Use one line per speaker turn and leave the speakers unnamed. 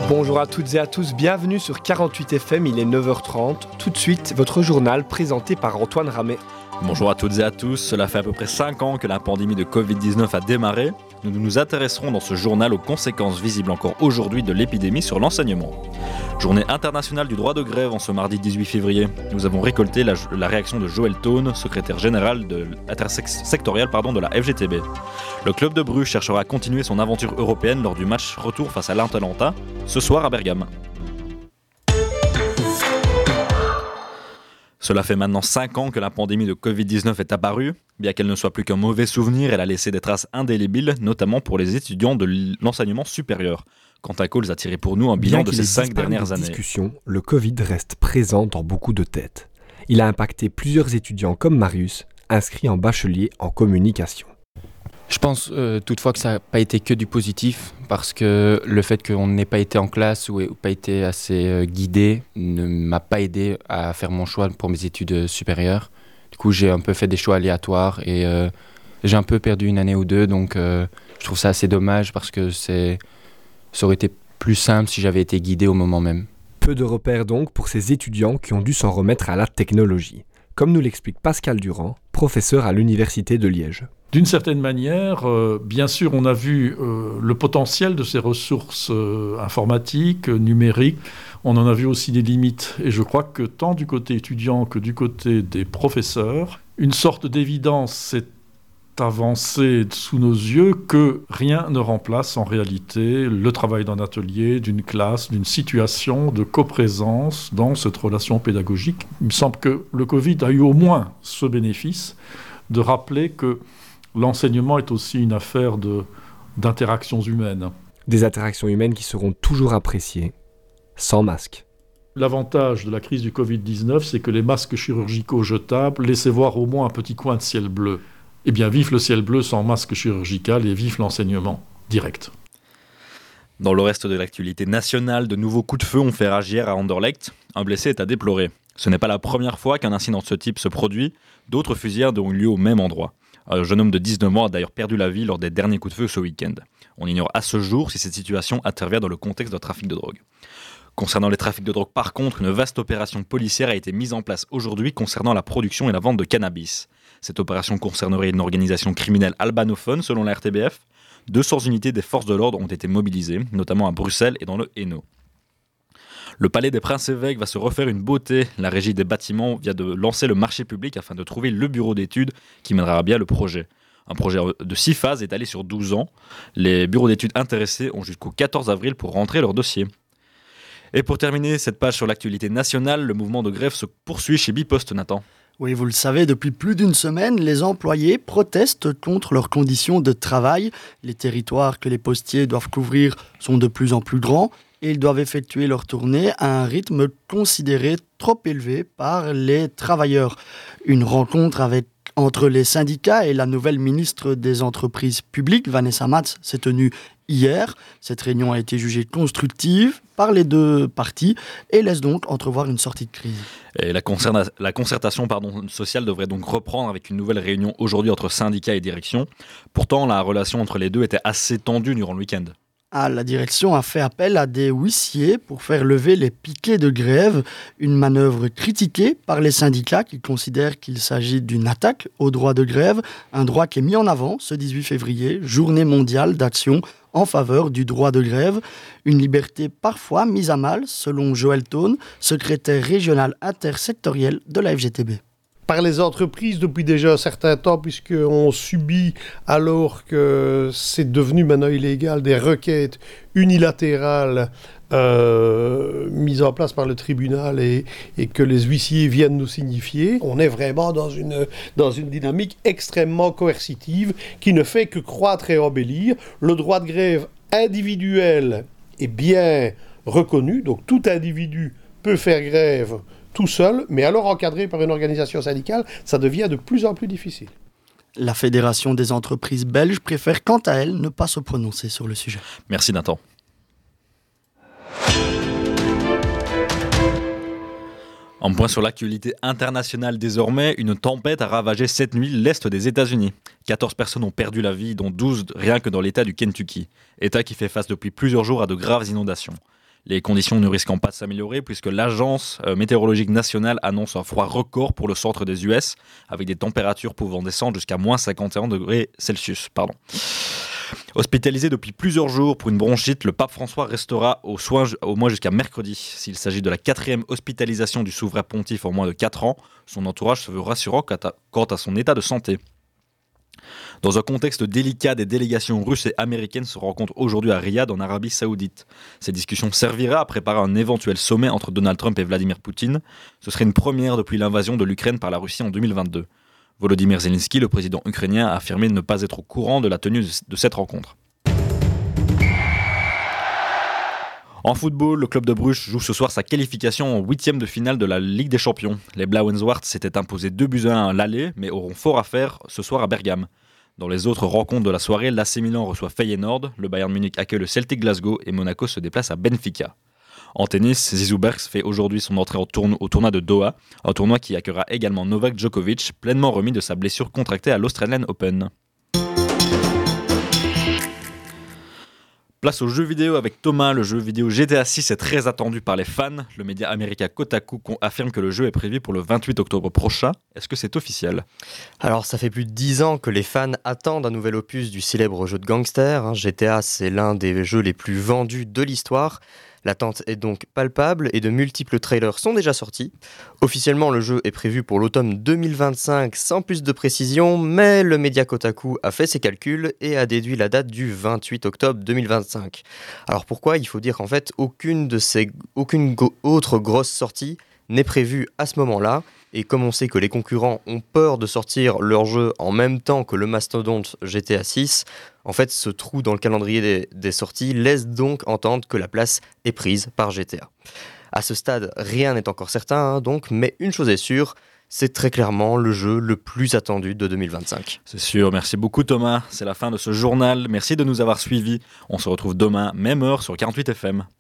Bonjour à toutes et à tous, bienvenue sur 48 FM, il est 9h30. Tout de suite, votre journal présenté par Antoine Ramet.
Bonjour à toutes et à tous, cela fait à peu près 5 ans que la pandémie de Covid-19 a démarré. Nous nous intéresserons dans ce journal aux conséquences visibles encore aujourd'hui de l'épidémie sur l'enseignement. Journée internationale du droit de grève en ce mardi 18 février. Nous avons récolté la réaction de Joël Tone, secrétaire général sectoriel de la FGTB. Le club de Bruges cherchera à continuer son aventure européenne lors du match retour face à l'Atalanta, ce soir à Bergame. Cela fait maintenant 5 ans que la pandémie de Covid-19 est apparue. Bien qu'elle ne soit plus qu'un mauvais souvenir, elle a laissé des traces indélébiles, notamment pour les étudiants de l'enseignement supérieur. Quentin Coles a tiré pour nous un bilan de ces 5 dernières années.
Le Covid reste présent dans beaucoup de têtes. Il a impacté plusieurs étudiants comme Marius, inscrit en bachelier en communication.
Je pense toutefois que ça n'a pas été que du positif, parce que le fait qu'on n'ait pas été en classe ou pas été assez guidé ne m'a pas aidé à faire mon choix pour mes études supérieures. Du coup, j'ai un peu fait des choix aléatoires et j'ai un peu perdu une année ou deux, donc je trouve ça assez dommage parce que ça aurait été plus simple si j'avais été guidé au moment même.
Peu de repères donc pour ces étudiants qui ont dû s'en remettre à la technologie, comme nous l'explique Pascal Durand, professeur à l'Université de Liège.
D'une certaine manière, bien sûr, on a vu le potentiel de ces ressources informatiques, numériques. On en a vu aussi des limites. Et je crois que tant du côté étudiant que du côté des professeurs, une sorte d'évidence s'est avancée sous nos yeux que rien ne remplace en réalité le travail d'un atelier, d'une classe, d'une situation de coprésence dans cette relation pédagogique. Il me semble que le Covid a eu au moins ce bénéfice de rappeler que l'enseignement est aussi une affaire d'interactions humaines.
Des interactions humaines qui seront toujours appréciées, sans masque.
L'avantage de la crise du Covid-19, c'est que les masques chirurgicaux jetables laissaient voir au moins un petit coin de ciel bleu. Eh bien, vive le ciel bleu sans masque chirurgical et vive l'enseignement direct.
Dans le reste de l'actualité nationale, de nouveaux coups de feu ont fait rage hier à Anderlecht. Un blessé est à déplorer. Ce n'est pas la première fois qu'un incident de ce type se produit. D'autres fusillades ont eu lieu au même endroit. Un jeune homme de 19 ans a d'ailleurs perdu la vie lors des derniers coups de feu ce week-end. On ignore à ce jour si cette situation intervient dans le contexte d'un trafic de drogue. Concernant les trafics de drogue, par contre, une vaste opération policière a été mise en place aujourd'hui concernant la production et la vente de cannabis. Cette opération concernerait une organisation criminelle albanophone selon la RTBF. 200 unités des forces de l'ordre ont été mobilisées, notamment à Bruxelles et dans le Hainaut. Le Palais des Princes-Évêques va se refaire une beauté. La régie des bâtiments vient de lancer le marché public afin de trouver le bureau d'études qui mènera à bien le projet. Un projet de 6 phases étalé sur 12 ans. Les bureaux d'études intéressés ont jusqu'au 14 avril pour rentrer leur dossier. Et pour terminer cette page sur l'actualité nationale, le mouvement de grève se poursuit chez Bipost, Nathan.
Oui, vous le savez, depuis plus d'une semaine, les employés protestent contre leurs conditions de travail. Les territoires que les postiers doivent couvrir sont de plus en plus grands et ils doivent effectuer leur tournée à un rythme considéré trop élevé par les travailleurs. Une rencontre entre les syndicats et la nouvelle ministre des entreprises publiques, Vanessa Matz, s'est tenue hier. Cette réunion a été jugée constructive par les deux parties et laisse donc entrevoir une sortie de crise.
Et la concertation sociale devrait donc reprendre avec une nouvelle réunion aujourd'hui entre syndicats et direction. Pourtant, la relation entre les deux était assez tendue durant le week-end.
La direction a fait appel à des huissiers pour faire lever les piquets de grève, une manœuvre critiquée par les syndicats qui considèrent qu'il s'agit d'une attaque au droit de grève, un droit qui est mis en avant ce 18 février, journée mondiale d'action en faveur du droit de grève, une liberté parfois mise à mal, selon Joël Tone, secrétaire régional intersectoriel de la FGTB.
Par les entreprises depuis déjà un certain temps, puisqu'on subit, alors que c'est devenu maintenant illégal, des requêtes unilatérales mises en place par le tribunal et que les huissiers viennent nous signifier. On est vraiment dans une dynamique extrêmement coercitive qui ne fait que croître et embellir. Le droit de grève individuel est bien reconnu, donc tout individu peut faire grève tout seul, mais alors encadré par une organisation syndicale, ça devient de plus en plus difficile.
La Fédération des entreprises belges préfère quant à elle ne pas se prononcer sur le sujet.
Merci Nathan. Un point sur l'actualité internationale désormais, une tempête a ravagé cette nuit l'est des États-Unis. 14 personnes ont perdu la vie, dont 12 rien que dans l'état du Kentucky. État qui fait face depuis plusieurs jours à de graves inondations. Les conditions ne risquant pas de s'améliorer puisque l'Agence météorologique nationale annonce un froid record pour le centre des US, avec des températures pouvant descendre jusqu'à moins 51 degrés Celsius. Hospitalisé depuis plusieurs jours pour une bronchite, le pape François restera aux soins au moins jusqu'à mercredi. S'il s'agit de la 4e hospitalisation du souverain pontife en moins de 4 ans, son entourage se veut rassurant quant à son état de santé. Dans un contexte délicat, des délégations russes et américaines se rencontrent aujourd'hui à Riyad en Arabie Saoudite. Ces discussions serviraient à préparer un éventuel sommet entre Donald Trump et Vladimir Poutine. Ce serait une première depuis l'invasion de l'Ukraine par la Russie en 2022. Volodymyr Zelensky, le président ukrainien, a affirmé ne pas être au courant de la tenue de cette rencontre. En football, le club de Bruges joue ce soir sa qualification en 8e de finale de la Ligue des Champions. Les Blauenzwarts s'étaient imposés 2-1 à l'aller, mais auront fort à faire ce soir à Bergame. Dans les autres rencontres de la soirée, l'AC Milan reçoit Feyenoord, le Bayern Munich accueille le Celtic Glasgow et Monaco se déplace à Benfica. En tennis, Zizou Bergs fait aujourd'hui son entrée au tournoi de Doha, un tournoi qui accueillera également Novak Djokovic, pleinement remis de sa blessure contractée à l'Australian Open. Place aux jeux vidéo avec Thomas. Le jeu vidéo GTA 6 est très attendu par les fans. Le média américain Kotaku affirme que le jeu est prévu pour le 28 octobre prochain. Est-ce que c'est officiel ?
Alors ça fait plus de 10 ans que les fans attendent un nouvel opus du célèbre jeu de gangster. GTA, c'est l'un des jeux les plus vendus de l'histoire. L'attente est donc palpable et de multiples trailers sont déjà sortis. Officiellement, le jeu est prévu pour l'automne 2025 sans plus de précision, mais le média Kotaku a fait ses calculs et a déduit la date du 28 octobre 2025. Alors pourquoi ? Il faut dire qu'en fait, aucune autre grosse sortie n'est prévue à ce moment-là. Et comme on sait que les concurrents ont peur de sortir leur jeu en même temps que le mastodonte GTA 6, en fait, ce trou dans le calendrier des sorties laisse donc entendre que la place est prise par GTA. À ce stade, rien n'est encore certain, donc, mais une chose est sûre, c'est très clairement le jeu le plus attendu de 2025.
C'est sûr, merci beaucoup Thomas. C'est la fin de ce journal. Merci de nous avoir suivis. On se retrouve demain, même heure sur 48 FM.